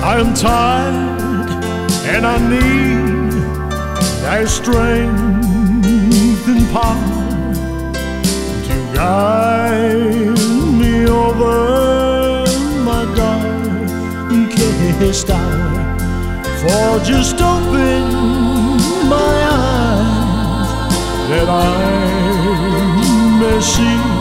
I'm tired and I need thy strength and power to guide me over my darkest hour. For just open my eyes that I may see